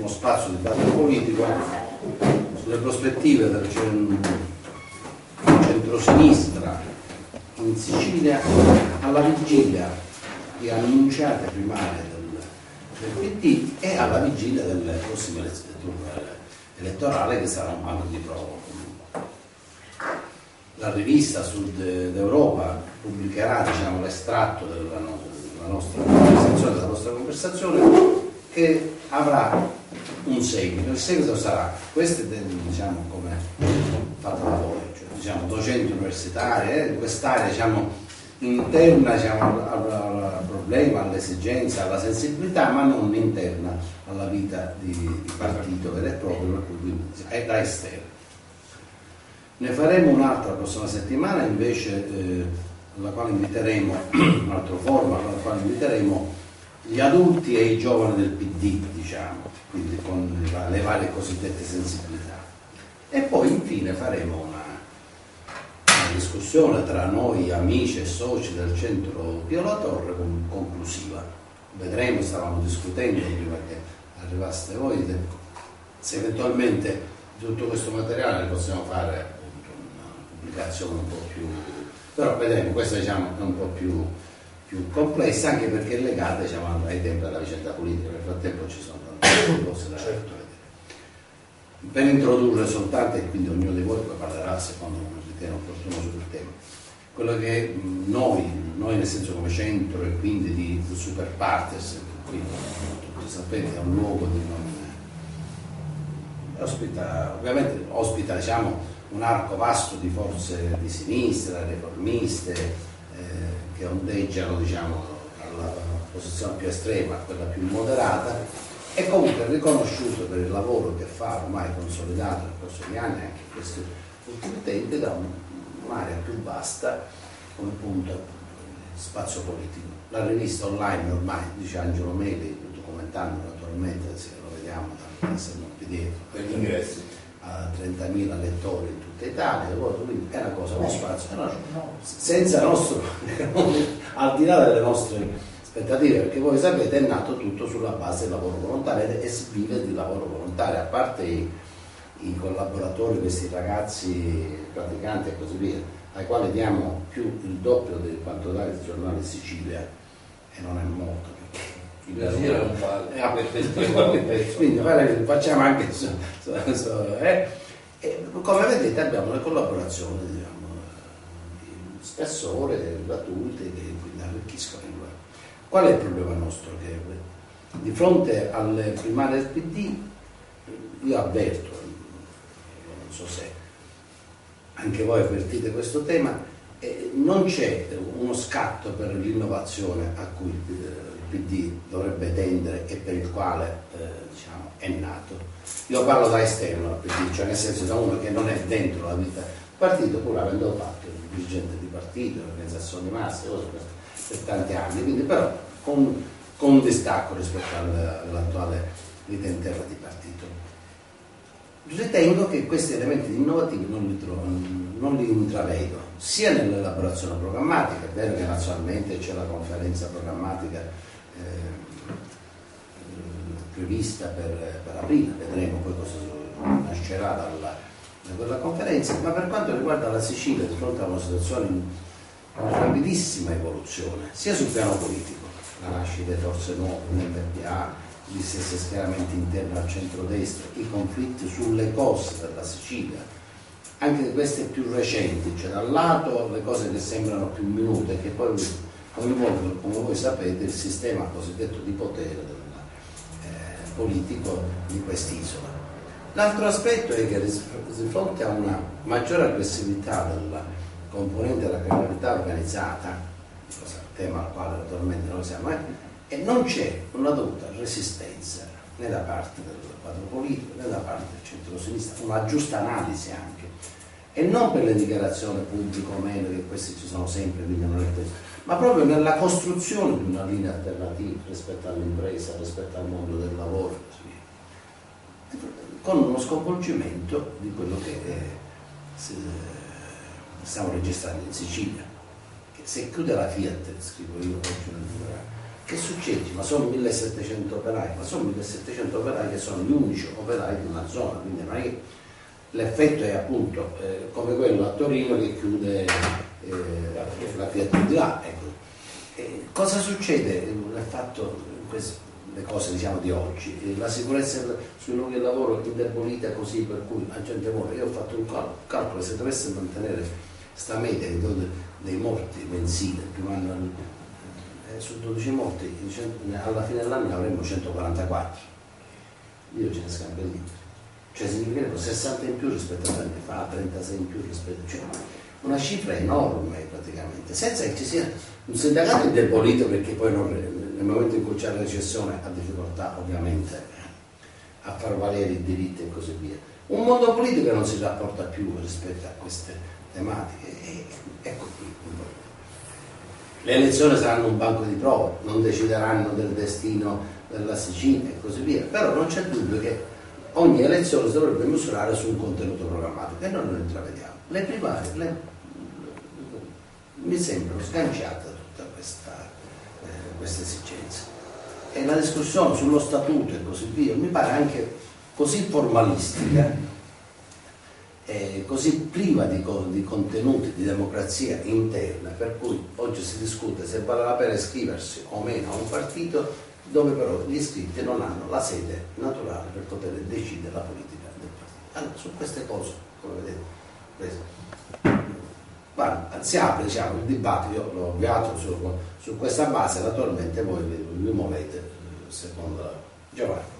uno spazio di dibattito politico sulle prospettive del centrosinistra in Sicilia alla vigilia di annunciate primarie del PD e alla vigilia delle prossime turno elettorale, che sarà un banco di prova. La rivista Sud d'Europa pubblicherà, diciamo, l'estratto della nostra conversazione, che avrà un seguito. Il seguito sarà, questo diciamo come fatto da voi, cioè, diciamo, docenti universitari, quest'area, diciamo, interna, diciamo, al problema, all'esigenza, alla sensibilità, ma non interna alla vita di partito vero e proprio, per cui è da esterno. Ne faremo un'altra la prossima settimana, invece, alla quale inviteremo, un'altra forma, alla quale inviteremo gli adulti e i giovani del PD, diciamo, quindi con le varie cosiddette sensibilità. E poi infine faremo una discussione tra noi amici e soci del centro Pio La Torre conclusiva. Vedremo, stavamo discutendo prima che arrivaste voi, se eventualmente tutto questo materiale possiamo fare appunto una pubblicazione un po' più, però vedremo, questa diciamo è un po' più complessa, anche perché è legata, diciamo, ai tempi della vicenda politica. Nel frattempo ci sono tante cose da vedere. Per introdurre soltanto, e quindi ognuno di voi poi parlerà secondo come ritiene opportuno sul tema, quello che noi nel senso come centro e quindi di super partes, qui tutti sapete è un luogo di ovviamente ospita, diciamo, un arco vasto di forze di sinistra, riformiste, che ondeggiano, diciamo, dalla posizione più estrema a quella più moderata, e comunque è riconosciuto per il lavoro che fa ormai consolidato nel corso degli anni, anche in questi ultimi tempi, da un'area più vasta come punto spazio politico. La rivista online ormai, dice Angelo Meli, documentando naturalmente, se lo vediamo dall'essere qui dietro, per gli ingressi, a 30.000 lettori in tutta Italia, quindi è una cosa, uno spazio senza nostro, al di là delle nostre aspettative, perché voi sapete è nato tutto sulla base del lavoro volontario e si vive di lavoro volontario, a parte i collaboratori, questi ragazzi praticanti e così via, ai quali diamo più il doppio di quanto dà il giornale Sicilia, e non è molto, quindi facciamo anche come vedete abbiamo le collaborazioni, diciamo, di spessore, gratuite, che quindi arricchiscono il web. Qual è il problema nostro? Che di fronte alle primarie del PD io avverto, non so se anche voi avvertite questo tema, non c'è uno scatto per l'innovazione a cui il PD dovrebbe tendere e per il quale diciamo, è nato. Io parlo da esterno al PD, cioè nel senso da uno che non è dentro la vita del partito, pur avendo fatto il dirigente di partito, l'organizzazione di massa, cose per tanti anni, quindi però con un distacco rispetto all'attuale vita interna di partito. Ritengo che questi elementi innovativi non li intravedo, sia nell'elaborazione programmatica, è vero che nazionalmente c'è la conferenza programmatica prevista per aprile, vedremo poi cosa nascerà da quella conferenza, ma per quanto riguarda la Sicilia, di fronte a una situazione in rapidissima evoluzione, sia sul piano politico, la nascita di forze nuove nell'MPA, gli stessi schieramenti interni al centrodestra, i conflitti sulle coste della Sicilia, anche queste più recenti, cioè da un lato le cose che sembrano più minute, che poi coinvolgono, come voi sapete, il sistema cosiddetto di potere politico di quest'isola. L'altro aspetto è che di fronte a una maggiore aggressività della componente della criminalità organizzata, tema al quale naturalmente noi siamo, e non c'è una dovuta resistenza né da parte del quadro politico né da parte del centro-sinistra, una giusta analisi anche, e non per le dichiarazioni pubbliche o meno, che queste ci sono sempre, quindi non è questo, ma proprio nella costruzione di una linea alternativa rispetto all'impresa, rispetto al mondo del lavoro e così via, con uno sconvolgimento di quello che stiamo registrando in Sicilia. Se chiude la Fiat, scrivo io oggi Che succede? Ma sono 1700 operai, ma sono 1700 operai che sono gli unici operai di una zona, quindi non è che l'effetto è appunto come quello a Torino che chiude la Fiat di là. Ecco. Cosa succede nel fatto, le cose diciamo di oggi, la sicurezza sui luoghi di lavoro indebolita così per cui la gente muore. Io ho fatto un calcolo, se dovesse mantenere sta media dei morti mensili, primo anno, su 12 morti alla fine dell'anno ne avremo 144. Io ce ne scambio. Cioè significa 60 in più rispetto a anni fa, 36 in più rispetto, cioè una cifra enorme praticamente, senza che ci sia un sindacato indebolito, perché poi nel momento in cui c'è la recessione ha difficoltà ovviamente a far valere i diritti e così via. Un mondo politico che non si rapporta più rispetto a queste tematiche. Ecco qui. Le elezioni saranno un banco di prova, non decideranno del destino della Sicilia e così via, però non c'è dubbio che ogni elezione si dovrebbe misurare su un contenuto programmatico e noi non intravediamo. Le primarie mi sembrano sganciate da tutta questa esigenza. E la discussione sullo statuto e così via mi pare anche così formalistica, così priva di contenuti di democrazia interna, per cui oggi si discute se vale la pena iscriversi o meno a un partito dove però gli iscritti non hanno la sede naturale per poter decidere la politica del partito. Allora, su queste cose, come vedete, guarda, si apre diciamo, il dibattito, io l'ho avviato su questa base, naturalmente voi vi muovete secondo Giovanni.